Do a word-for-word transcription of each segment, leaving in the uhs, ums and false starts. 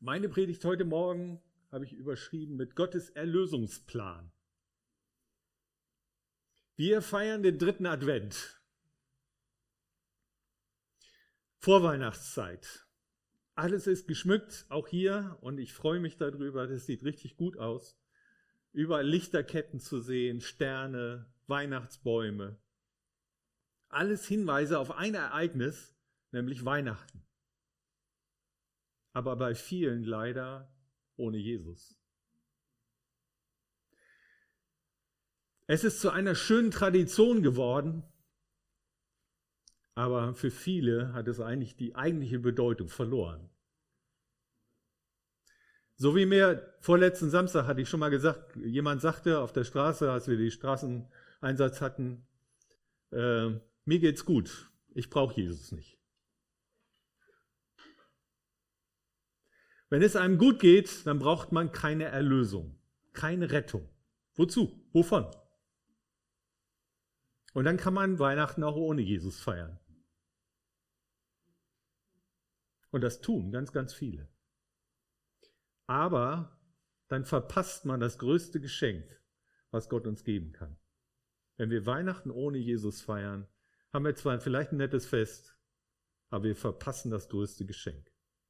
Meine Predigt heute Morgen habe ich überschrieben mit Gottes Erlösungsplan. Wir feiern den dritten Advent. Vorweihnachtszeit. Alles ist geschmückt, auch hier, und ich freue mich darüber, das sieht richtig gut aus. Überall Lichterketten zu sehen, Sterne, Weihnachtsbäume. Alles Hinweise auf ein Ereignis, nämlich Weihnachten. Aber bei vielen leider ohne Jesus. Es ist zu einer schönen Tradition geworden, aber für viele hat es eigentlich die eigentliche Bedeutung verloren. So wie mir vorletzten Samstag hatte ich schon mal gesagt, jemand sagte auf der Straße, als wir den Straßeneinsatz hatten, äh, mir geht's gut, ich brauche Jesus nicht. Wenn es einem gut geht, dann braucht man keine Erlösung, keine Rettung. Wozu? Wovon? Und dann kann man Weihnachten auch ohne Jesus feiern. Und das tun ganz, ganz viele. Aber dann verpasst man das größte Geschenk, was Gott uns geben kann. Wenn wir Weihnachten ohne Jesus feiern, haben wir zwar vielleicht ein nettes Fest, aber wir verpassen das größte Geschenk.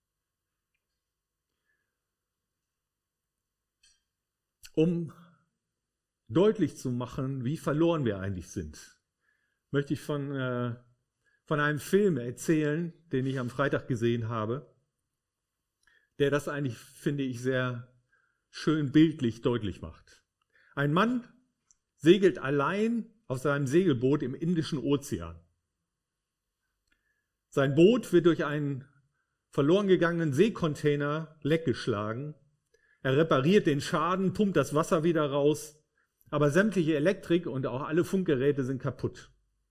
Um deutlich zu machen, wie verloren wir eigentlich sind, möchte ich von, äh, von einem Film erzählen, den ich am Freitag gesehen habe, der das eigentlich, finde ich, sehr schön bildlich deutlich macht. Ein Mann segelt allein auf seinem Segelboot im Indischen Ozean. Sein Boot wird durch einen verloren gegangenen Seekontainer leckgeschlagen. Er repariert den Schaden, pumpt das Wasser wieder raus, aber sämtliche Elektrik und auch alle Funkgeräte sind kaputt.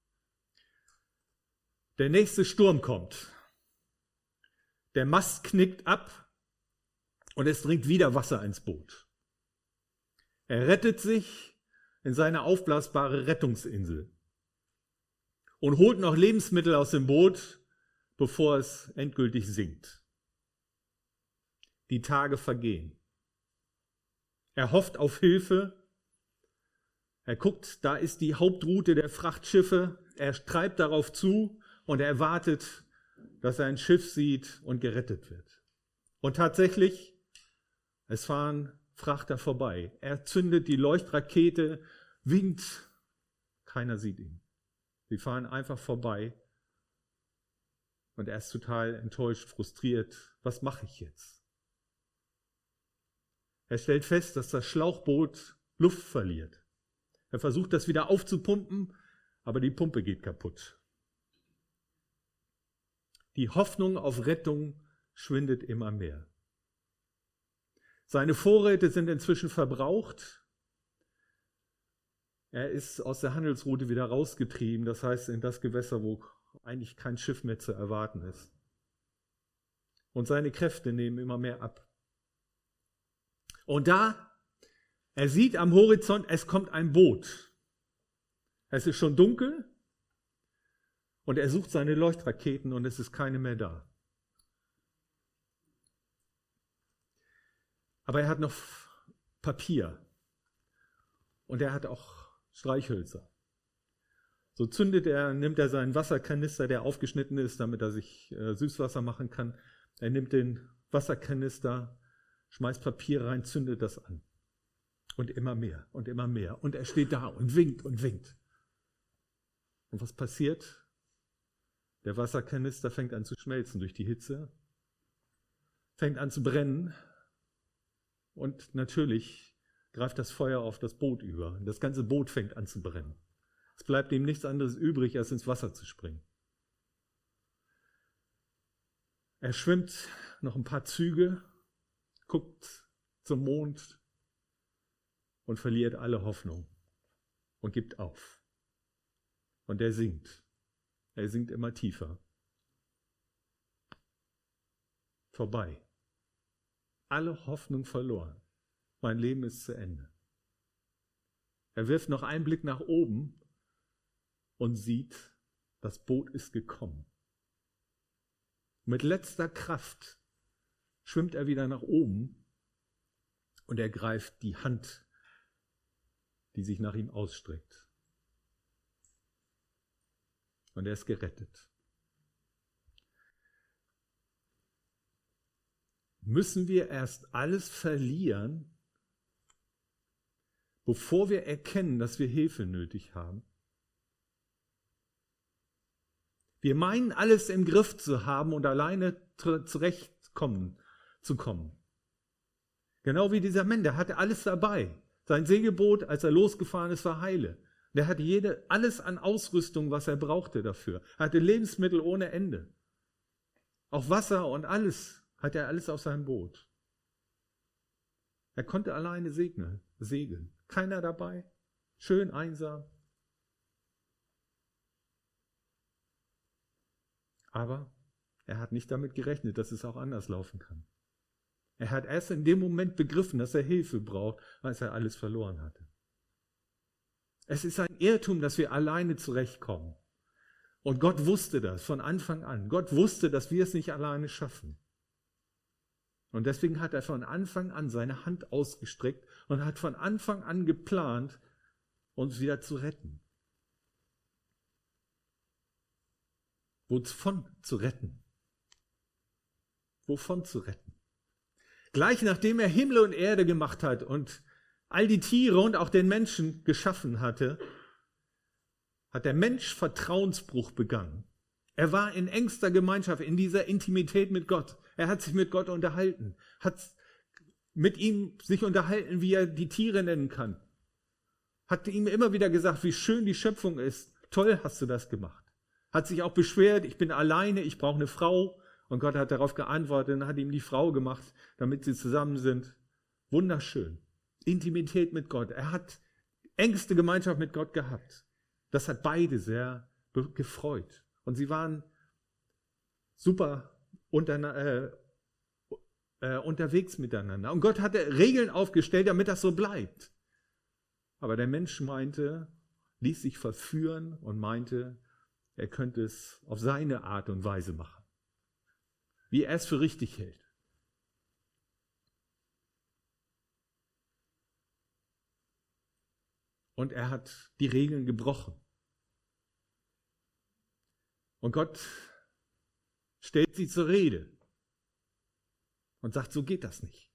Der nächste Sturm kommt. Der Mast knickt ab und es dringt wieder Wasser ins Boot. Er rettet sich in seine aufblasbare Rettungsinsel und holt noch Lebensmittel aus dem Boot, bevor es endgültig sinkt. Die Tage vergehen. Er hofft auf Hilfe. Er guckt, da ist die Hauptroute der Frachtschiffe. Er treibt darauf zu und er wartet, dass er ein Schiff sieht und gerettet wird. Und tatsächlich, es fahren Frachter vorbei. Er zündet die Leuchtrakete, winkt. Keiner sieht ihn. Sie fahren einfach vorbei. Und er ist total enttäuscht, frustriert. Was mache ich jetzt? Er stellt fest, dass das Schlauchboot Luft verliert. Er versucht, das wieder aufzupumpen, aber die Pumpe geht kaputt. Die Hoffnung auf Rettung schwindet immer mehr. Seine Vorräte sind inzwischen verbraucht. Er ist aus der Handelsroute wieder rausgetrieben, das heißt in das Gewässer, wo eigentlich kein Schiff mehr zu erwarten ist. Und seine Kräfte nehmen immer mehr ab. Und da, er sieht am Horizont, es kommt ein Boot. Es ist schon dunkel und er sucht seine Leuchtraketen und es ist keine mehr da. Aber er hat noch Papier und er hat auch Streichhölzer. So zündet er, nimmt er seinen Wasserkanister, der aufgeschnitten ist, damit er sich äh, Süßwasser machen kann. Er nimmt den Wasserkanister, schmeißt Papier rein, zündet das an. Und immer mehr und immer mehr. Und er steht da und winkt und winkt. Und was passiert? Der Wasserkanister fängt an zu schmelzen durch die Hitze, fängt an zu brennen und natürlich greift das Feuer auf das Boot über. Das ganze Boot fängt an zu brennen. Es bleibt ihm nichts anderes übrig, als ins Wasser zu springen. Er schwimmt noch ein paar Züge, guckt zum Mond und verliert alle Hoffnung und gibt auf. Und er sinkt. Er sinkt immer tiefer. Vorbei. Alle Hoffnung verloren. Mein Leben ist zu Ende. Er wirft noch einen Blick nach oben und sieht, das Boot ist gekommen. Mit letzter Kraft schwimmt er wieder nach oben und er greift die Hand, die sich nach ihm ausstreckt. Und er ist gerettet. Müssen wir erst alles verlieren, bevor wir erkennen, dass wir Hilfe nötig haben? Wir meinen, alles im Griff zu haben und alleine zurechtkommen zu kommen. Genau wie dieser Mann, der hatte alles dabei. Sein Segelboot, als er losgefahren ist, war heile. Der hatte jede, alles an Ausrüstung, was er brauchte dafür. Er hatte Lebensmittel ohne Ende. Auch Wasser und alles hatte er alles auf seinem Boot. Er konnte alleine segeln, segeln. Keiner dabei, schön einsam. Aber er hat nicht damit gerechnet, dass es auch anders laufen kann. Er hat erst in dem Moment begriffen, dass er Hilfe braucht, als er alles verloren hatte. Es ist ein Irrtum, dass wir alleine zurechtkommen. Und Gott wusste das von Anfang an. Gott wusste, dass wir es nicht alleine schaffen. Und deswegen hat er von Anfang an seine Hand ausgestreckt und hat von Anfang an geplant, uns wieder zu retten. Wovon zu retten? Wovon zu retten? Gleich nachdem er Himmel und Erde gemacht hat und all die Tiere und auch den Menschen geschaffen hatte, hat der Mensch Vertrauensbruch begangen. Er war in engster Gemeinschaft, in dieser Intimität mit Gott. Er hat sich mit Gott unterhalten, hat mit ihm sich unterhalten, wie er die Tiere nennen kann. Hat ihm immer wieder gesagt, wie schön die Schöpfung ist. Toll hast du das gemacht. Hat sich auch beschwert, ich bin alleine, ich brauche eine Frau. Und Gott hat darauf geantwortet und hat ihm die Frau gemacht, damit sie zusammen sind. Wunderschön. Intimität mit Gott. Er hat engste Gemeinschaft mit Gott gehabt. Das hat beide sehr gefreut. Und sie waren super unter, äh, äh, unterwegs miteinander. Und Gott hatte Regeln aufgestellt, damit das so bleibt. Aber der Mensch meinte, ließ sich verführen und meinte, er könnte es auf seine Art und Weise machen, wie er es für richtig hält. Und er hat die Regeln gebrochen. Und Gott stellt sie zur Rede und sagt, so geht das nicht.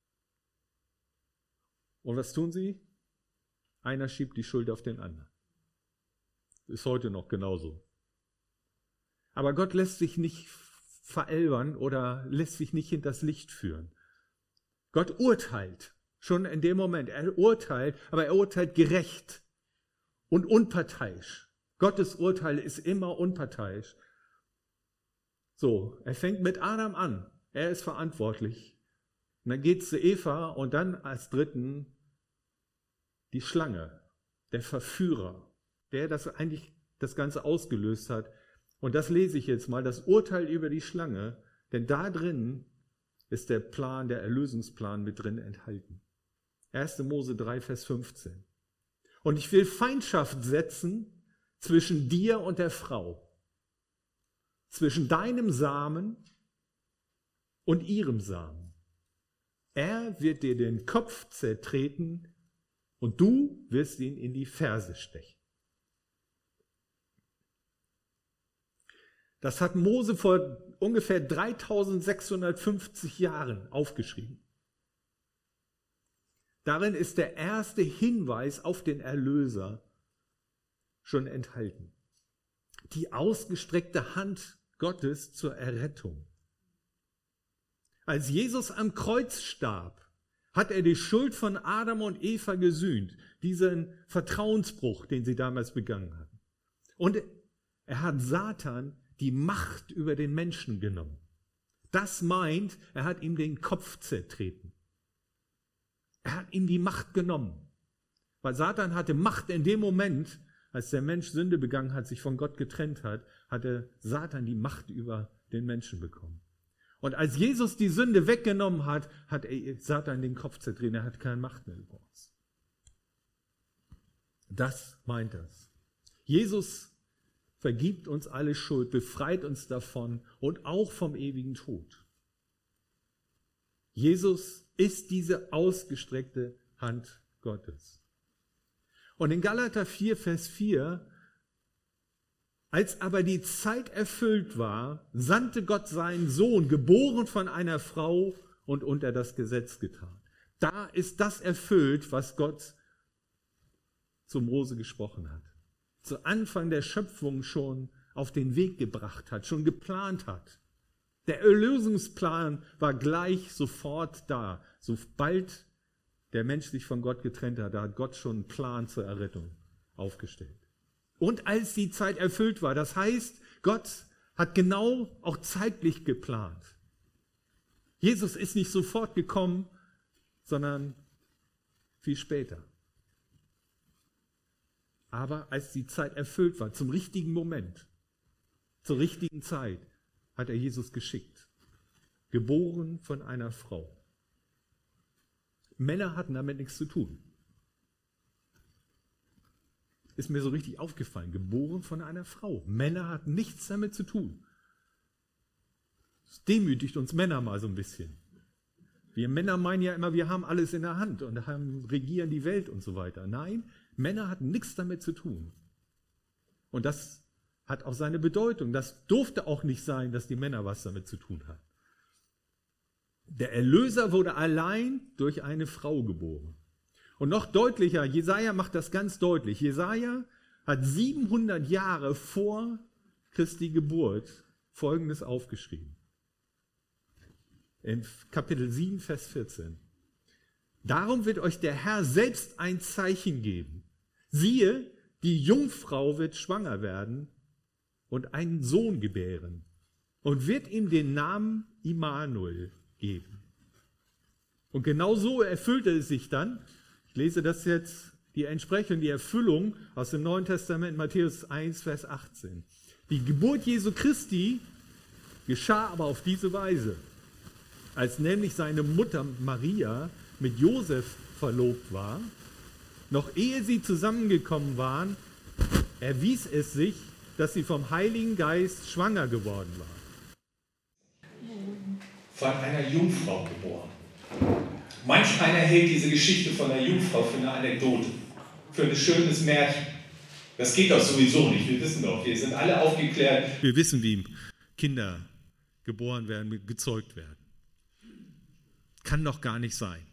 Und was tun sie? Einer schiebt die Schuld auf den anderen. Ist heute noch genauso. Aber Gott lässt sich nicht veralbern oder lässt sich nicht hinters Licht führen. Gott urteilt schon in dem Moment. Er urteilt, aber er urteilt gerecht und unparteiisch. Gottes Urteil ist immer unparteiisch. So, er fängt mit Adam an. Er ist verantwortlich. Und dann geht es zu Eva und dann als dritten die Schlange, der Verführer, der das eigentlich das Ganze ausgelöst hat. Und das lese ich jetzt mal, das Urteil über die Schlange, denn da drin ist der Plan, der Erlösungsplan mit drin enthalten. erster Mose drei, Vers fünfzehn. Und ich will Feindschaft setzen zwischen dir und der Frau, zwischen deinem Samen und ihrem Samen. Er wird dir den Kopf zertreten und du wirst ihn in die Ferse stechen. Das hat Mose vor ungefähr dreitausendsechshundertfünfzig Jahren aufgeschrieben. Darin ist der erste Hinweis auf den Erlöser schon enthalten. Die ausgestreckte Hand Gottes zur Errettung. Als Jesus am Kreuz starb, hat er die Schuld von Adam und Eva gesühnt, diesen Vertrauensbruch, den sie damals begangen hatten. Und er hat Satan die Macht über den Menschen genommen. Das meint, er hat ihm den Kopf zertreten. Er hat ihm die Macht genommen. Weil Satan hatte Macht in dem Moment, als der Mensch Sünde begangen hat, sich von Gott getrennt hat, hatte Satan die Macht über den Menschen bekommen. Und als Jesus die Sünde weggenommen hat, hat Satan den Kopf zertreten. Er hat keine Macht mehr über uns. Das meint das. Jesus vergibt uns alle Schuld, befreit uns davon und auch vom ewigen Tod. Jesus ist diese ausgestreckte Hand Gottes. Und in Galater vier, Vers vier, als aber die Zeit erfüllt war, sandte Gott seinen Sohn, geboren von einer Frau und unter das Gesetz getan. Da ist das erfüllt, was Gott zu Mose gesprochen hat. Zu Anfang der Schöpfung schon auf den Weg gebracht hat, schon geplant hat. Der Erlösungsplan war gleich sofort da. Sobald der Mensch sich von Gott getrennt hat, da hat Gott schon einen Plan zur Errettung aufgestellt. Und als die Zeit erfüllt war, das heißt, Gott hat genau auch zeitlich geplant. Jesus ist nicht sofort gekommen, sondern viel später. Aber als die Zeit erfüllt war, zum richtigen Moment, zur richtigen Zeit, hat er Jesus geschickt. Geboren von einer Frau. Männer hatten damit nichts zu tun. Ist mir so richtig aufgefallen. Geboren von einer Frau. Männer hatten nichts damit zu tun. Das demütigt uns Männer mal so ein bisschen. Wir Männer meinen ja immer, wir haben alles in der Hand und haben, regieren die Welt und so weiter. Nein, Männer hatten nichts damit zu tun. Und das hat auch seine Bedeutung. Das durfte auch nicht sein, dass die Männer was damit zu tun hatten. Der Erlöser wurde allein durch eine Frau geboren. Und noch deutlicher, Jesaja macht das ganz deutlich. Jesaja hat siebenhundert Jahre vor Christi Geburt Folgendes aufgeschrieben. In Kapitel sieben, Vers vierzehn. Darum wird euch der Herr selbst ein Zeichen geben. Siehe, die Jungfrau wird schwanger werden und einen Sohn gebären und wird ihm den Namen Immanuel geben. Und genau so erfüllte es sich dann. Ich lese das jetzt, die Entsprechung, die Erfüllung aus dem Neuen Testament, Matthäus eins, Vers achtzehn. Die Geburt Jesu Christi geschah aber auf diese Weise. Als nämlich seine Mutter Maria mit Josef verlobt war, noch ehe sie zusammengekommen waren, erwies es sich, dass sie vom Heiligen Geist schwanger geworden war. Von einer Jungfrau geboren. Manch einer hält diese Geschichte von der Jungfrau für eine Anekdote, für ein schönes Märchen. Das geht doch sowieso nicht, wir wissen doch, wir sind alle aufgeklärt. Wir wissen, wie Kinder geboren werden, gezeugt werden. Kann doch gar nicht sein.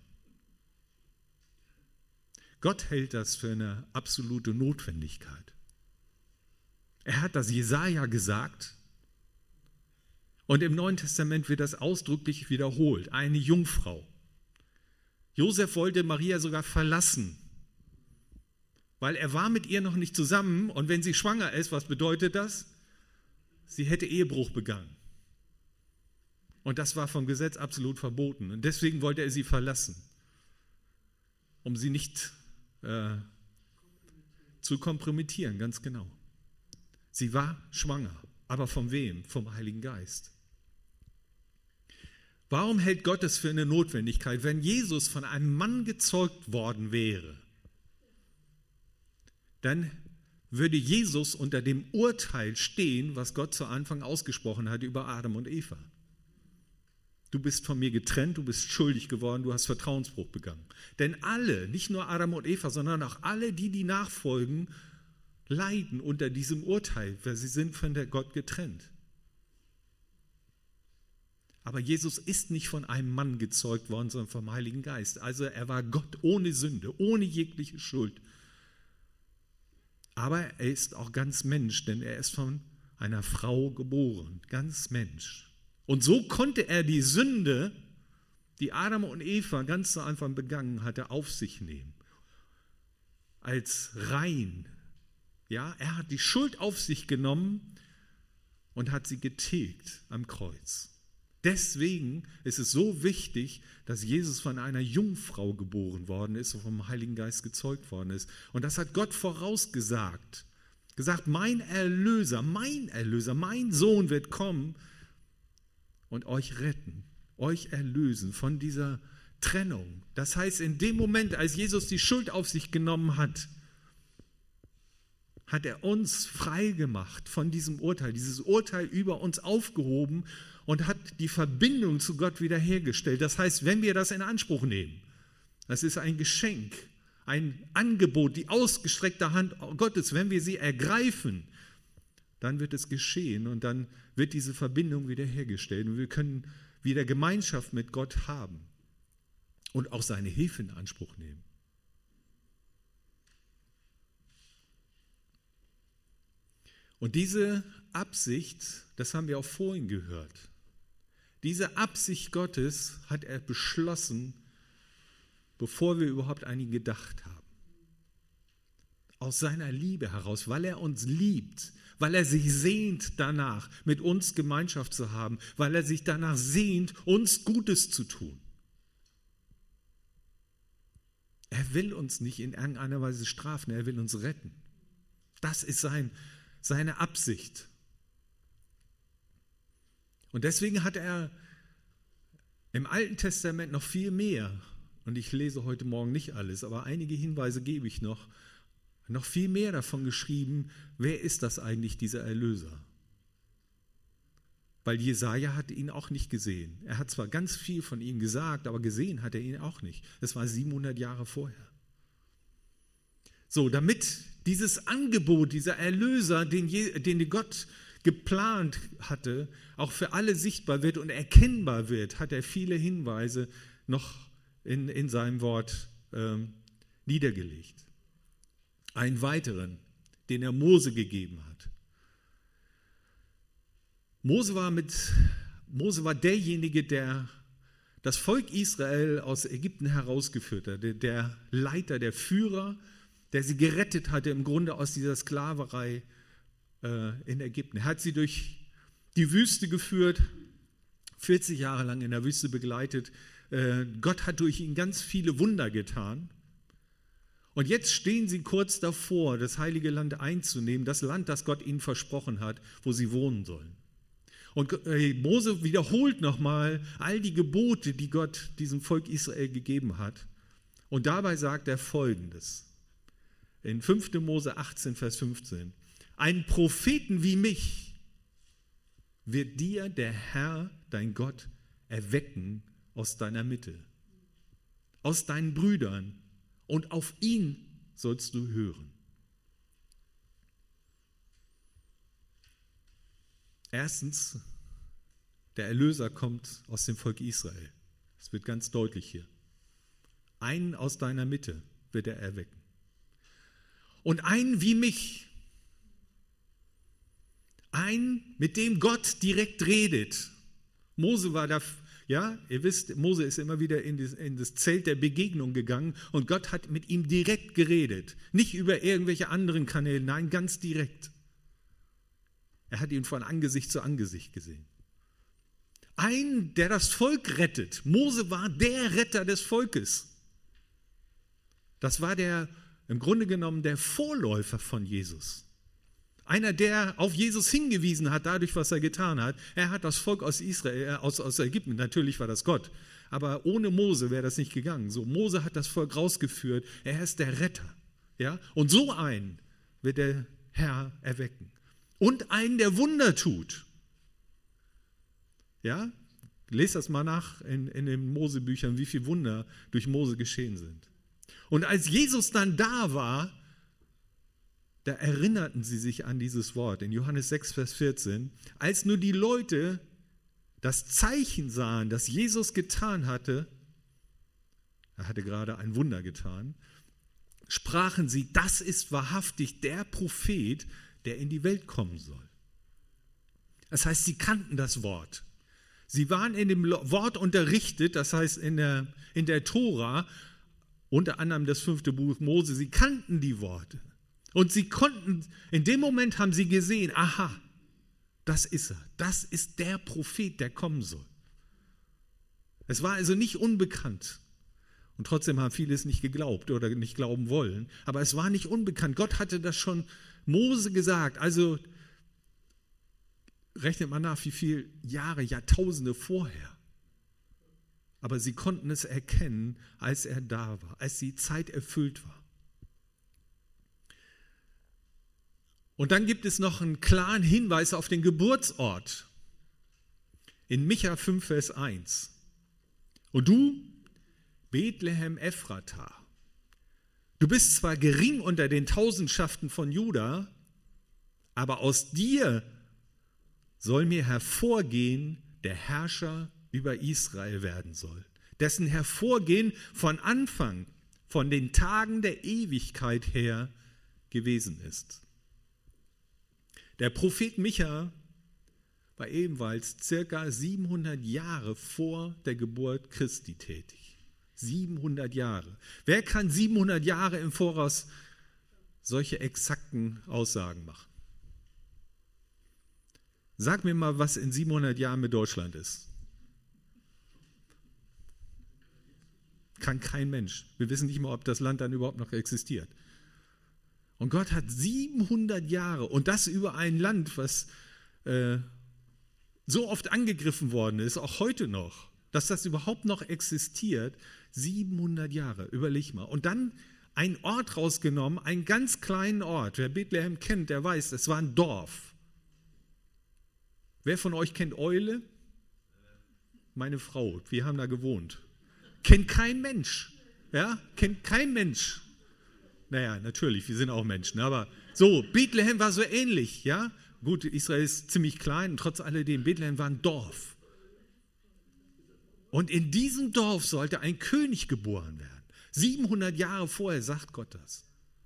Gott hält das für eine absolute Notwendigkeit. Er hat das Jesaja gesagt und im Neuen Testament wird das ausdrücklich wiederholt. Eine Jungfrau. Josef wollte Maria sogar verlassen, weil er war mit ihr noch nicht zusammen und wenn sie schwanger ist, was bedeutet das? Sie hätte Ehebruch begangen. Und das war vom Gesetz absolut verboten. Und deswegen wollte er sie verlassen, um sie nicht äh, zu kompromittieren, ganz genau. Sie war schwanger, aber von wem? Vom Heiligen Geist. Warum hält Gott es für eine Notwendigkeit, wenn Jesus von einem Mann gezeugt worden wäre? Dann würde Jesus unter dem Urteil stehen, was Gott zu Anfang ausgesprochen hat über Adam und Eva. Du bist von mir getrennt, du bist schuldig geworden, du hast Vertrauensbruch begangen. Denn alle, nicht nur Adam und Eva, sondern auch alle, die die nachfolgen, leiden unter diesem Urteil, weil sie sind von der Gott getrennt. Aber Jesus ist nicht von einem Mann gezeugt worden, sondern vom Heiligen Geist. Also er war Gott ohne Sünde, ohne jegliche Schuld. Aber er ist auch ganz Mensch, denn er ist von einer Frau geboren, ganz Mensch. Und so konnte er die Sünde, die Adam und Eva ganz zu Anfang begangen hatte, auf sich nehmen. Als rein. Ja, er hat die Schuld auf sich genommen und hat sie getilgt am Kreuz. Deswegen ist es so wichtig, dass Jesus von einer Jungfrau geboren worden ist und vom Heiligen Geist gezeugt worden ist. Und das hat Gott vorausgesagt. Gesagt, mein Erlöser, mein Erlöser, mein Sohn wird kommen und euch retten, euch erlösen von dieser Trennung. Das heißt, in dem Moment, als Jesus die Schuld auf sich genommen hat, hat er uns frei gemacht von diesem Urteil, dieses Urteil über uns aufgehoben und hat die Verbindung zu Gott wiederhergestellt. Das heißt, wenn wir das in Anspruch nehmen, das ist ein Geschenk, ein Angebot, die ausgestreckte Hand Gottes, wenn wir sie ergreifen, dann wird es geschehen und dann wird diese Verbindung wiederhergestellt und wir können wieder Gemeinschaft mit Gott haben und auch seine Hilfe in Anspruch nehmen. Und diese Absicht, das haben wir auch vorhin gehört, diese Absicht Gottes hat er beschlossen, bevor wir überhaupt an ihn gedacht haben. Aus seiner Liebe heraus, weil er uns liebt, weil er sich sehnt danach, mit uns Gemeinschaft zu haben, weil er sich danach sehnt, uns Gutes zu tun. Er will uns nicht in irgendeiner Weise strafen, er will uns retten. Das ist sein, seine Absicht. Und deswegen hat er im Alten Testament noch viel mehr, und ich lese heute Morgen nicht alles, aber einige Hinweise gebe ich noch, noch viel mehr davon geschrieben, wer ist das eigentlich, dieser Erlöser? Weil Jesaja hat ihn auch nicht gesehen. Er hat zwar ganz viel von ihm gesagt, aber gesehen hat er ihn auch nicht. Das war siebenhundert Jahre vorher. So, damit dieses Angebot, dieser Erlöser, den, den Gott geplant hatte, auch für alle sichtbar wird und erkennbar wird, hat er viele Hinweise noch in, in seinem Wort ähm, niedergelegt. Einen weiteren, den er Mose gegeben hat. Mose war, mit, Mose war derjenige, der das Volk Israel aus Ägypten herausgeführt hat, der, der Leiter, der Führer, der sie gerettet hatte im Grunde aus dieser Sklaverei äh, in Ägypten. Er hat sie durch die Wüste geführt, vierzig Jahre lang in der Wüste begleitet. Äh, Gott hat durch ihn ganz viele Wunder getan. Und jetzt stehen sie kurz davor, das heilige Land einzunehmen, das Land, das Gott ihnen versprochen hat, wo sie wohnen sollen. Und Mose wiederholt nochmal all die Gebote, die Gott diesem Volk Israel gegeben hat. Und dabei sagt er Folgendes. In fünfter Mose achtzehn, Vers fünfzehn. Einen Propheten wie mich wird dir der Herr, dein Gott, erwecken aus deiner Mitte, aus deinen Brüdern, und auf ihn sollst du hören. Erstens, der Erlöser kommt aus dem Volk Israel. Das wird ganz deutlich hier. Einen aus deiner Mitte wird er erwecken. Und einen wie mich. Einen, mit dem Gott direkt redet. Mose war da, ja, ihr wisst, Mose ist immer wieder in das, in das Zelt der Begegnung gegangen und Gott hat mit ihm direkt geredet. Nicht über irgendwelche anderen Kanäle, nein, ganz direkt. Er hat ihn von Angesicht zu Angesicht gesehen. Ein, der das Volk rettet. Mose war der Retter des Volkes. Das war der, im Grunde genommen, der Vorläufer von Jesus. Einer, der auf Jesus hingewiesen hat, dadurch, was er getan hat. Er hat das Volk aus Israel, aus, aus Ägypten, natürlich war das Gott, aber ohne Mose wäre das nicht gegangen. So, Mose hat das Volk rausgeführt, er ist der Retter. Ja? Und so einen wird der Herr erwecken. Und einen, der Wunder tut. Ja? Lest das mal nach in, in den Mosebüchern, wie viele Wunder durch Mose geschehen sind. Und als Jesus dann da war, da erinnerten sie sich an dieses Wort in Johannes sechs, Vers vierzehn, als nur die Leute das Zeichen sahen, das Jesus getan hatte, er hatte gerade ein Wunder getan, sprachen sie, das ist wahrhaftig der Prophet, der in die Welt kommen soll. Das heißt, sie kannten das Wort. Sie waren in dem Wort unterrichtet, das heißt in der, in der Tora, unter anderem das fünfte Buch Mose, sie kannten die Worte. Und sie konnten, in dem Moment haben sie gesehen, aha, das ist er, das ist der Prophet, der kommen soll. Es war also nicht unbekannt. Und trotzdem haben viele es nicht geglaubt oder nicht glauben wollen. Aber es war nicht unbekannt. Gott hatte das schon Mose gesagt. Also rechnet man nach, wie viele Jahre, Jahrtausende vorher. Aber sie konnten es erkennen, als er da war, als die Zeit erfüllt war. Und dann gibt es noch einen klaren Hinweis auf den Geburtsort. in Micha fünf, Vers eins. Und du, Bethlehem Ephrata, du bist zwar gering unter den Tausendschaften von Juda, aber aus dir soll mir hervorgehen, der Herrscher über Israel werden soll, dessen Hervorgehen von Anfang, von den Tagen der Ewigkeit her gewesen ist. Der Prophet Micha war ebenfalls circa siebenhundert Jahre vor der Geburt Christi tätig. siebenhundert Jahre. Wer kann siebenhundert Jahre im Voraus solche exakten Aussagen machen? Sag mir mal, was in siebenhundert Jahren mit Deutschland ist. Kann kein Mensch. Wir wissen nicht mal, ob das Land dann überhaupt noch existiert. Und Gott hat siebenhundert Jahre, und das über ein Land, was äh, so oft angegriffen worden ist, auch heute noch, dass das überhaupt noch existiert, siebenhundert Jahre, überleg mal. Und dann ein Ort rausgenommen, einen ganz kleinen Ort. Wer Bethlehem kennt, der weiß, es war ein Dorf. Wer von euch kennt Eule? Meine Frau, wir haben da gewohnt. Kennt kein Mensch. Ja, kennt kein Mensch. Naja, natürlich, wir sind auch Menschen, aber so, Bethlehem war so ähnlich, ja. Gut, Israel ist ziemlich klein und trotz alledem, Bethlehem war ein Dorf. Und in diesem Dorf sollte ein König geboren werden. siebenhundert Jahre vorher sagt Gott das.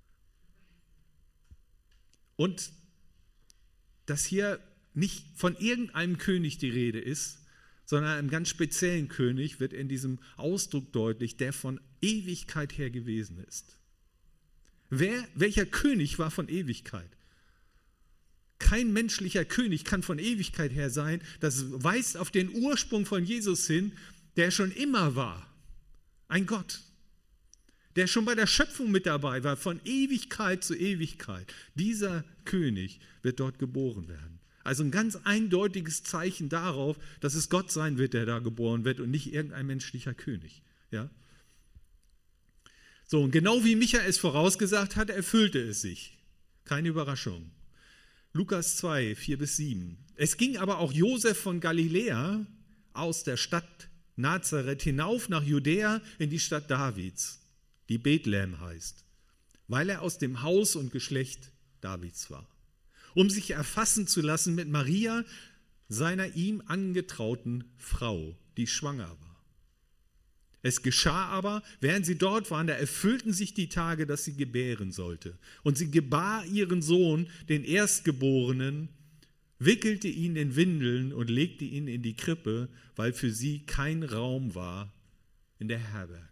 Und dass hier nicht von irgendeinem König die Rede ist, sondern einem ganz speziellen König, wird in diesem Ausdruck deutlich, der von Ewigkeit her gewesen ist. Wer, welcher König war von Ewigkeit? Kein menschlicher König kann von Ewigkeit her sein. Das weist auf den Ursprung von Jesus hin, der schon immer war. Ein Gott, der schon bei der Schöpfung mit dabei war, von Ewigkeit zu Ewigkeit. Dieser König wird dort geboren werden. Also ein ganz eindeutiges Zeichen darauf, dass es Gott sein wird, der da geboren wird und nicht irgendein menschlicher König. Ja? So, und genau wie Micha es vorausgesagt hat, erfüllte es sich. Keine Überraschung. Lukas zwei, vier bis sieben. Es ging aber auch Josef von Galiläa aus der Stadt Nazareth hinauf nach Judäa in die Stadt Davids, die Bethlehem heißt, weil er aus dem Haus und Geschlecht Davids war, um sich erfassen zu lassen mit Maria, seiner ihm angetrauten Frau, die schwanger war. Es geschah aber, während sie dort waren, da erfüllten sich die Tage, dass sie gebären sollte. Und sie gebar ihren Sohn, den Erstgeborenen, wickelte ihn in Windeln und legte ihn in die Krippe, weil für sie kein Raum war in der Herberge.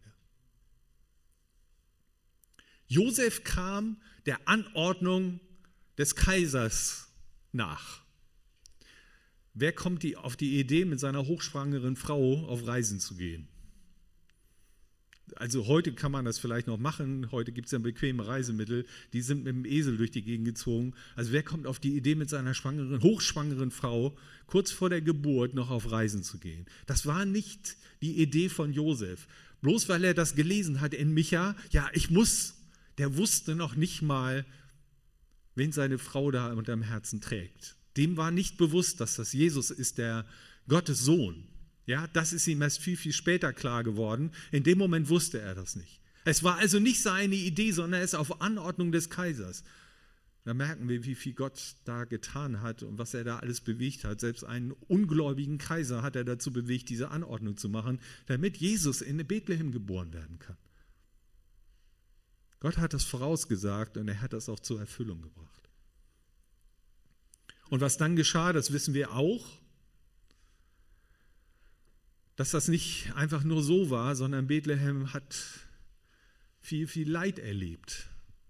Josef kam der Anordnung des Kaisers nach. Wer kommt die, auf die Idee, mit seiner hochschwangeren Frau auf Reisen zu gehen? Also heute kann man das vielleicht noch machen, heute gibt es ja bequeme Reisemittel, die sind mit dem Esel durch die Gegend gezogen. Also wer kommt auf die Idee, mit seiner schwangeren, hochschwangeren Frau kurz vor der Geburt noch auf Reisen zu gehen? Das war nicht die Idee von Josef. Bloß weil er das gelesen hat in Micha, ja, ich muss, der wusste noch nicht mal, wen seine Frau da unterm Herzen trägt. Dem war nicht bewusst, dass das Jesus ist, der Gottes Sohn. Ja, das ist ihm erst viel, viel später klar geworden. In dem Moment wusste er das nicht. Es war also nicht seine Idee, sondern er ist auf Anordnung des Kaisers. Da merken wir, wie viel Gott da getan hat und was er da alles bewegt hat. Selbst einen ungläubigen Kaiser hat er dazu bewegt, diese Anordnung zu machen, damit Jesus in Bethlehem geboren werden kann. Gott hat das vorausgesagt und er hat das auch zur Erfüllung gebracht. Und was dann geschah, das wissen wir auch, dass das nicht einfach nur so war, sondern Bethlehem hat viel, viel Leid erlebt.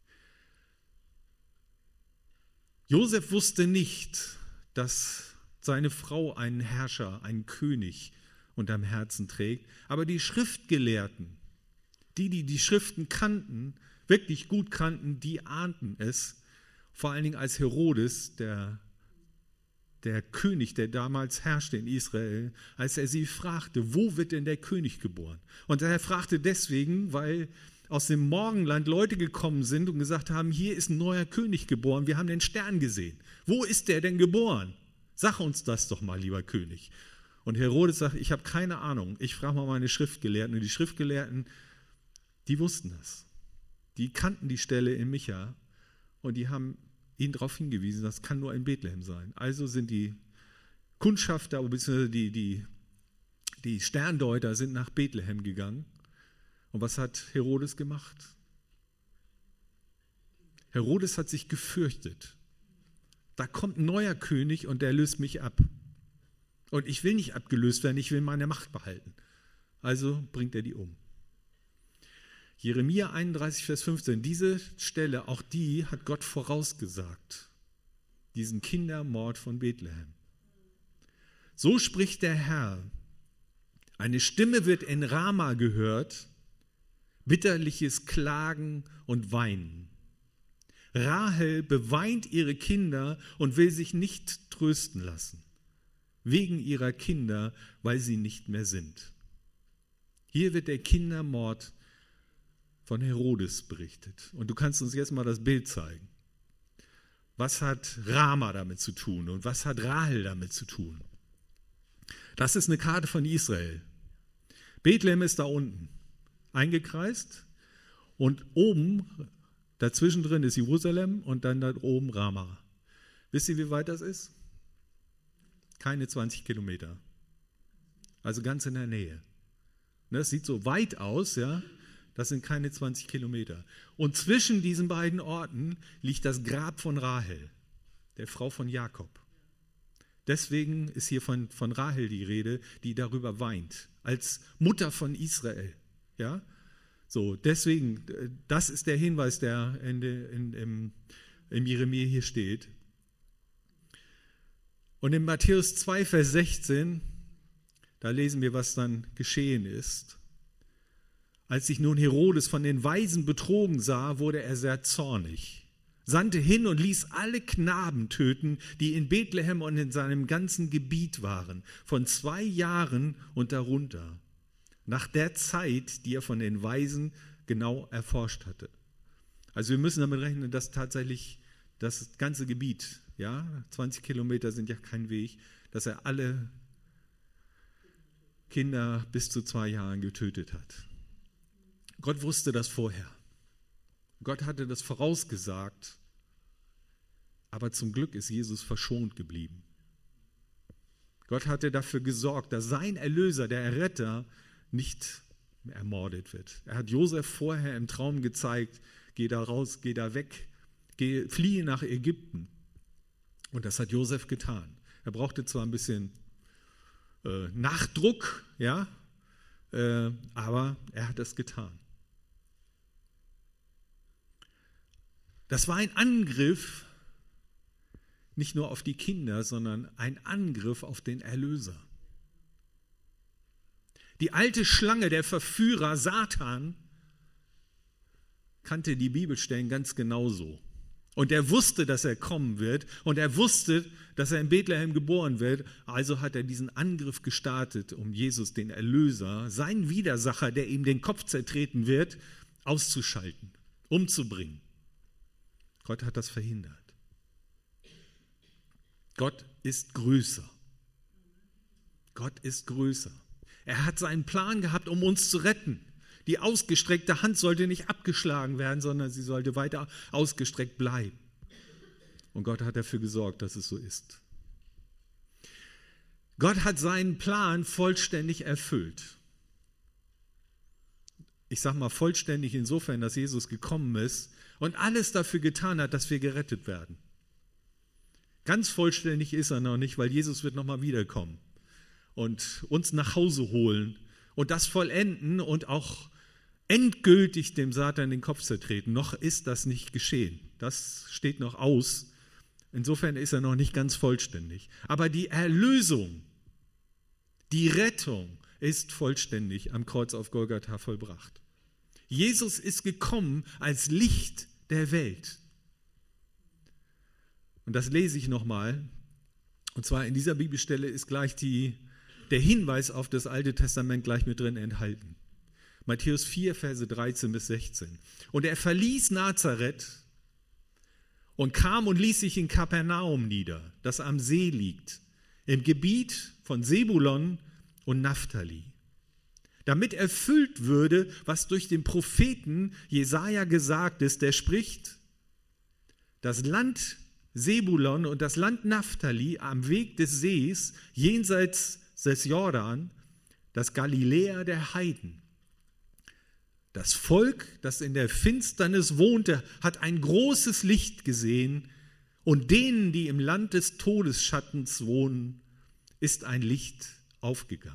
Josef wusste nicht, dass seine Frau einen Herrscher, einen König unterm Herzen trägt, aber die Schriftgelehrten, die, die die Schriften kannten, wirklich gut kannten, die ahnten es, vor allen Dingen als Herodes, der der König, der damals herrschte in Israel, als er sie fragte, wo wird denn der König geboren? Und er fragte deswegen, weil aus dem Morgenland Leute gekommen sind und gesagt haben, hier ist ein neuer König geboren, wir haben den Stern gesehen. Wo ist der denn geboren? Sag uns das doch mal, lieber König. Und Herodes sagt, ich habe keine Ahnung, ich frage mal meine Schriftgelehrten. Und die Schriftgelehrten, die wussten das. Die kannten die Stelle in Micha und die haben ihn darauf hingewiesen, das kann nur in Bethlehem sein. Also sind die Kundschafter, bzw. die, die, die Sterndeuter sind nach Bethlehem gegangen. Und was hat Herodes gemacht? Herodes hat sich gefürchtet. Da kommt ein neuer König und der löst mich ab. Und ich will nicht abgelöst werden, ich will meine Macht behalten. Also bringt er die um. Jeremia einunddreißig, Vers fünfzehn, diese Stelle, auch die hat Gott vorausgesagt. Diesen Kindermord von Bethlehem. So spricht der Herr, eine Stimme wird in Rama gehört, bitterliches Klagen und Weinen. Rahel beweint ihre Kinder und will sich nicht trösten lassen, wegen ihrer Kinder, weil sie nicht mehr sind. Hier wird der Kindermord von Herodes berichtet. Und du kannst uns jetzt mal das Bild zeigen. Was hat Rama damit zu tun und was hat Rahel damit zu tun? Das ist eine Karte von Israel. Bethlehem ist da unten eingekreist und oben, dazwischen drin ist Jerusalem und dann da oben Rama. Wisst ihr, wie weit das ist? Keine zwanzig Kilometer. Also ganz in der Nähe. Das sieht so weit aus, ja. Das sind keine zwanzig Kilometer. Und zwischen diesen beiden Orten liegt das Grab von Rahel, der Frau von Jakob. Deswegen ist hier von, von Rahel die Rede, die darüber weint, als Mutter von Israel. Ja? So, deswegen, das ist der Hinweis, der in, in, im, im Jeremia hier steht. Und in Matthäus zwei, Vers sechzehn, da lesen wir, was dann geschehen ist. Als sich nun Herodes von den Weisen betrogen sah, wurde er sehr zornig, sandte hin und ließ alle Knaben töten, die in Bethlehem und in seinem ganzen Gebiet waren, von zwei Jahren und darunter, nach der Zeit, die er von den Weisen genau erforscht hatte. Also wir müssen damit rechnen, dass tatsächlich das ganze Gebiet, ja, zwanzig Kilometer sind ja kein Weg, dass er alle Kinder bis zu zwei Jahren getötet hat. Gott wusste das vorher. Gott hatte das vorausgesagt, aber zum Glück ist Jesus verschont geblieben. Gott hatte dafür gesorgt, dass sein Erlöser, der Erretter, nicht ermordet wird. Er hat Josef vorher im Traum gezeigt, geh da raus, geh da weg, geh, fliehe nach Ägypten. Und das hat Josef getan. Er brauchte zwar ein bisschen äh, Nachdruck, ja, äh, aber er hat es getan. Das war ein Angriff nicht nur auf die Kinder, sondern ein Angriff auf den Erlöser. Die alte Schlange, der Verführer Satan, kannte die Bibelstellen ganz genauso. Und er wusste, dass er kommen wird und er wusste, dass er in Bethlehem geboren wird. Also hat er diesen Angriff gestartet, um Jesus, den Erlöser, seinen Widersacher, der ihm den Kopf zertreten wird, auszuschalten, umzubringen. Gott hat das verhindert. Gott ist größer. Gott ist größer. Er hat seinen Plan gehabt, um uns zu retten. Die ausgestreckte Hand sollte nicht abgeschlagen werden, sondern sie sollte weiter ausgestreckt bleiben. Und Gott hat dafür gesorgt, dass es so ist. Gott hat seinen Plan vollständig erfüllt. Ich sage mal vollständig insofern, dass Jesus gekommen ist und alles dafür getan hat, dass wir gerettet werden. Ganz vollständig ist er noch nicht, weil Jesus wird nochmal wiederkommen und uns nach Hause holen und das vollenden und auch endgültig dem Satan den Kopf zertreten. Noch ist das nicht geschehen. Das steht noch aus. Insofern ist er noch nicht ganz vollständig. Aber die Erlösung, die Rettung ist vollständig am Kreuz auf Golgatha vollbracht. Jesus ist gekommen als Licht der Welt. Und das lese ich nochmal. Und zwar in dieser Bibelstelle ist gleich die, der Hinweis auf das Alte Testament gleich mit drin enthalten. Matthäus vier, Verse dreizehn bis sechzehn. Und er verließ Nazareth und kam und ließ sich in Kapernaum nieder, das am See liegt, im Gebiet von Sebulon und Naphtali, damit erfüllt würde, was durch den Propheten Jesaja gesagt ist, der spricht: Das Land Sebulon und das Land Naphtali am Weg des Sees, jenseits des Jordan, das Galiläa der Heiden. Das Volk, das in der Finsternis wohnte, hat ein großes Licht gesehen, und denen, die im Land des Todesschattens wohnen, ist ein Licht aufgegangen.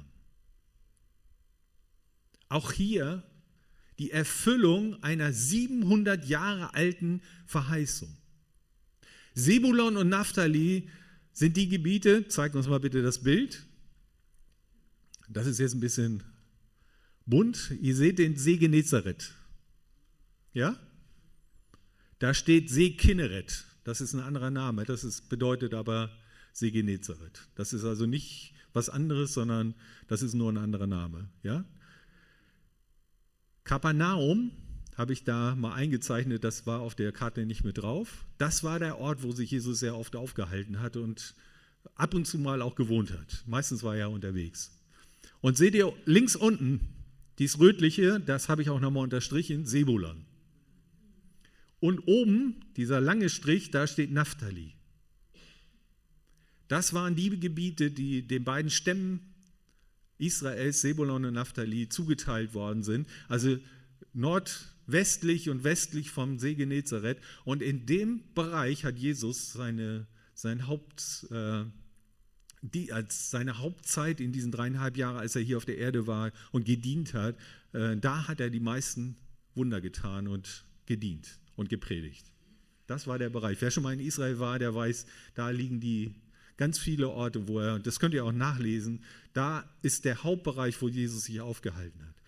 Auch hier die Erfüllung einer siebenhundert Jahre alten Verheißung. Sebulon und Naphtali sind die Gebiete, zeigt uns mal bitte das Bild. Das ist jetzt ein bisschen bunt. Ihr seht den See Genezareth. Ja? Da steht See Kinneret. Das ist ein anderer Name. Das ist, bedeutet aber See Genezareth. Das ist also nicht was anderes, sondern das ist nur ein anderer Name. Ja? Kapernaum habe ich da mal eingezeichnet, das war auf der Karte nicht mit drauf. Das war der Ort, wo sich Jesus sehr oft aufgehalten hat und ab und zu mal auch gewohnt hat. Meistens war er unterwegs. Und seht ihr links unten, dieses rötliche, das habe ich auch nochmal unterstrichen, Sebulon. Und oben, dieser lange Strich, da steht Naphtali. Das waren die Gebiete, die den beiden Stämmen Israels, Sebulon und Naphtali, zugeteilt worden sind. Also nordwestlich und westlich vom See Genezareth. Und in dem Bereich hat Jesus seine, sein Haupt, äh, die, als seine Hauptzeit in diesen dreieinhalb Jahren, als er hier auf der Erde war und gedient hat, äh, da hat er die meisten Wunder getan und gedient und gepredigt. Das war der Bereich. Wer schon mal in Israel war, der weiß, da liegen die ganz viele Orte, wo er, das könnt ihr auch nachlesen, da ist der Hauptbereich, wo Jesus sich aufgehalten hat.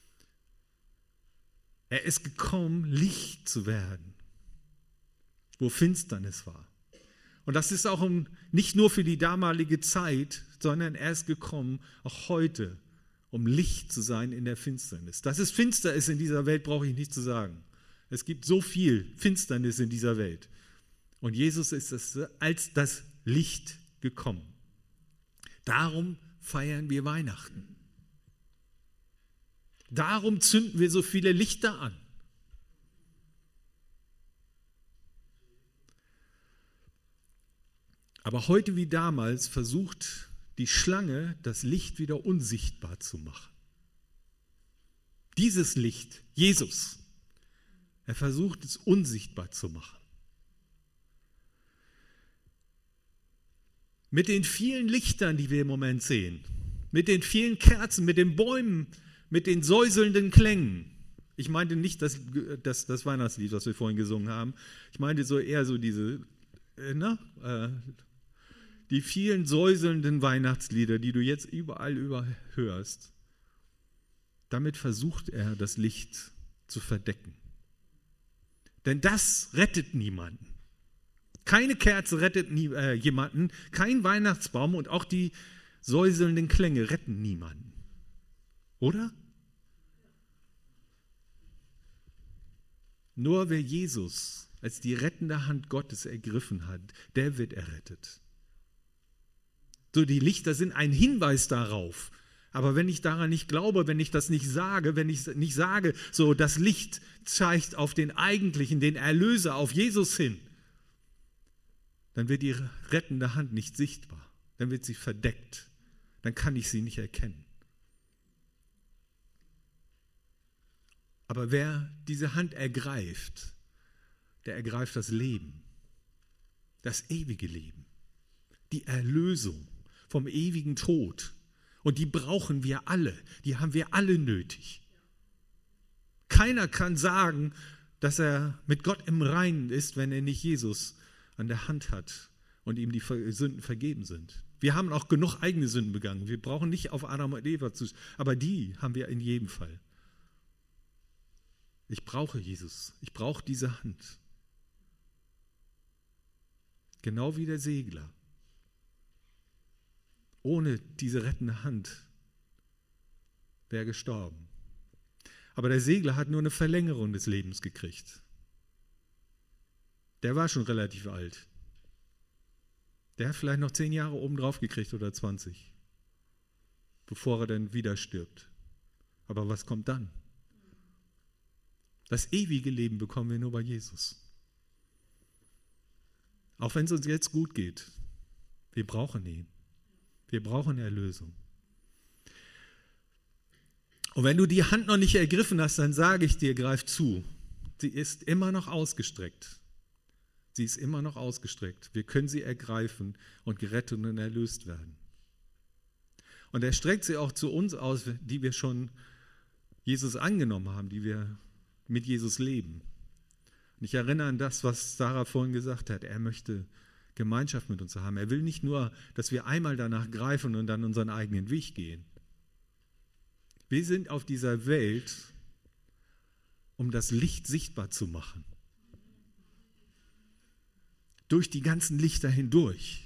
Er ist gekommen, Licht zu werden, wo Finsternis war. Und das ist auch nicht nur für die damalige Zeit, sondern er ist gekommen, auch heute, um Licht zu sein in der Finsternis. Dass es finster ist in dieser Welt, brauche ich nicht zu sagen. Es gibt so viel Finsternis in dieser Welt. Und Jesus ist es als das Licht gekommen. Darum feiern wir Weihnachten. Darum zünden wir so viele Lichter an. Aber heute wie damals versucht die Schlange, das Licht wieder unsichtbar zu machen. Dieses Licht, Jesus, er versucht es unsichtbar zu machen. Mit den vielen Lichtern, die wir im Moment sehen, mit den vielen Kerzen, mit den Bäumen, mit den säuselnden Klängen. Ich meinte nicht das, das, das Weihnachtslied, was wir vorhin gesungen haben. Ich meinte so eher so diese, äh, na, äh, die vielen säuselnden Weihnachtslieder, die du jetzt überall über hörst. Damit versucht er, das Licht zu verdecken. Denn das rettet niemanden. Keine Kerze rettet nie, äh, jemanden, kein Weihnachtsbaum und auch die säuselnden Klänge retten niemanden. Oder? Nur wer Jesus als die rettende Hand Gottes ergriffen hat, der wird errettet. So, die Lichter sind ein Hinweis darauf. Aber wenn ich daran nicht glaube, wenn ich das nicht sage, wenn ich nicht sage, so das Licht zeigt auf den eigentlichen, den Erlöser, auf Jesus hin, dann wird die rettende Hand nicht sichtbar. Dann wird sie verdeckt. Dann kann ich sie nicht erkennen. Aber wer diese Hand ergreift, der ergreift das Leben, das ewige Leben, die Erlösung vom ewigen Tod. Und die brauchen wir alle, die haben wir alle nötig. Keiner kann sagen, dass er mit Gott im Reinen ist, wenn er nicht Jesus an der Hand hat und ihm die Sünden vergeben sind. Wir haben auch genug eigene Sünden begangen. Wir brauchen nicht auf Adam und Eva zu, aber die haben wir in jedem Fall. Ich brauche Jesus. Ich brauche diese Hand. Genau wie der Segler. Ohne diese rettende Hand wäre er gestorben. Aber der Segler hat nur eine Verlängerung des Lebens gekriegt. Der war schon relativ alt. Der hat vielleicht noch zehn Jahre oben drauf gekriegt oder zwanzig, bevor er dann wieder stirbt. Aber was kommt dann? Das ewige Leben bekommen wir nur bei Jesus. Auch wenn es uns jetzt gut geht, wir brauchen ihn. Wir brauchen Erlösung. Und wenn du die Hand noch nicht ergriffen hast, dann sage ich dir, greif zu. Sie ist immer noch ausgestreckt. Sie ist immer noch ausgestreckt. Wir können sie ergreifen und gerettet und erlöst werden. Und er streckt sie auch zu uns aus, die wir schon Jesus angenommen haben, die wir mit Jesus leben. Und ich erinnere an das, was Sarah vorhin gesagt hat. Er möchte Gemeinschaft mit uns haben. Er will nicht nur, dass wir einmal danach greifen und dann unseren eigenen Weg gehen. Wir sind auf dieser Welt, um das Licht sichtbar zu machen. Durch die ganzen Lichter hindurch.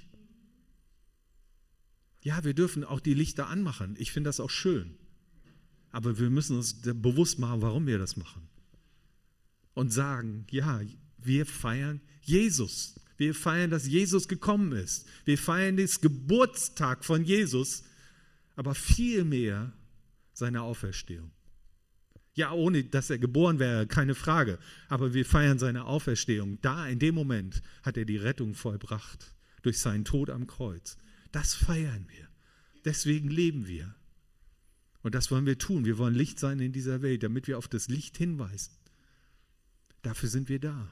Ja, wir dürfen auch die Lichter anmachen. Ich finde das auch schön. Aber wir müssen uns bewusst machen, warum wir das machen. Und sagen, ja, wir feiern Jesus. Wir feiern, dass Jesus gekommen ist. Wir feiern den Geburtstag von Jesus, aber vielmehr seine Auferstehung. Ja, ohne dass er geboren wäre, keine Frage. Aber wir feiern seine Auferstehung. Da, in dem Moment, hat er die Rettung vollbracht. Durch seinen Tod am Kreuz. Das feiern wir. Deswegen leben wir. Und das wollen wir tun. Wir wollen Licht sein in dieser Welt, damit wir auf das Licht hinweisen. Dafür sind wir da.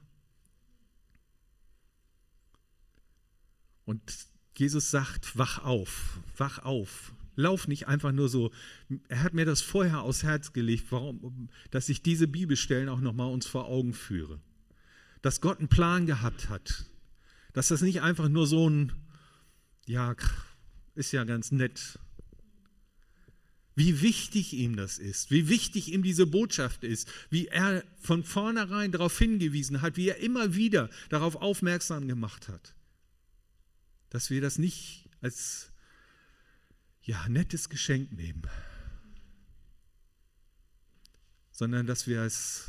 Und Jesus sagt, wach auf, wach auf. Lauf nicht einfach nur so. Er hat mir das vorher aufs Herz gelegt, warum, dass ich diese Bibelstellen auch nochmal uns vor Augen führe. Dass Gott einen Plan gehabt hat. Dass das nicht einfach nur so ein, ja, ist ja ganz nett. Wie wichtig ihm das ist, wie wichtig ihm diese Botschaft ist, wie er von vornherein darauf hingewiesen hat, wie er immer wieder darauf aufmerksam gemacht hat. Dass wir das nicht als ja, nettes Geschenk nehmen, sondern dass wir es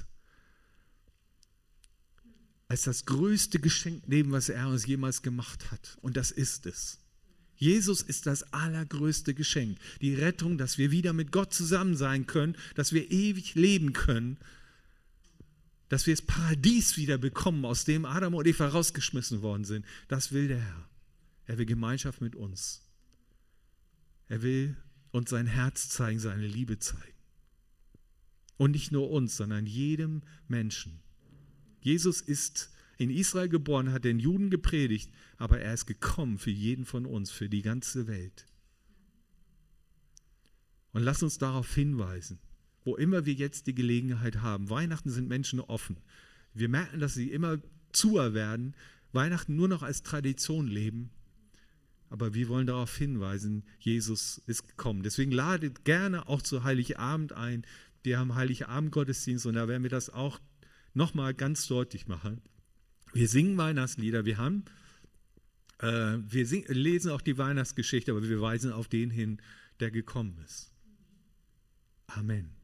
als das größte Geschenk nehmen, was er uns jemals gemacht hat. Und das ist es. Jesus ist das allergrößte Geschenk. Die Rettung, dass wir wieder mit Gott zusammen sein können, dass wir ewig leben können, dass wir das Paradies wieder bekommen, aus dem Adam und Eva rausgeschmissen worden sind. Das will der Herr. Er will Gemeinschaft mit uns. Er will uns sein Herz zeigen, seine Liebe zeigen. Und nicht nur uns, sondern jedem Menschen. Jesus ist in Israel geboren, hat den Juden gepredigt, aber er ist gekommen für jeden von uns, für die ganze Welt. Und lass uns darauf hinweisen, wo immer wir jetzt die Gelegenheit haben. Weihnachten sind Menschen offen. Wir merken, dass sie immer zuer werden, Weihnachten nur noch als Tradition leben. Aber wir wollen darauf hinweisen, Jesus ist gekommen. Deswegen ladet gerne auch zu Heiligabend ein. Wir haben Heiligabend Gottesdienst und da werden wir das auch nochmal ganz deutlich machen. Wir singen Weihnachtslieder, wir haben, äh, wir sing, lesen auch die Weihnachtsgeschichte, aber wir weisen auf den hin, der gekommen ist. Amen.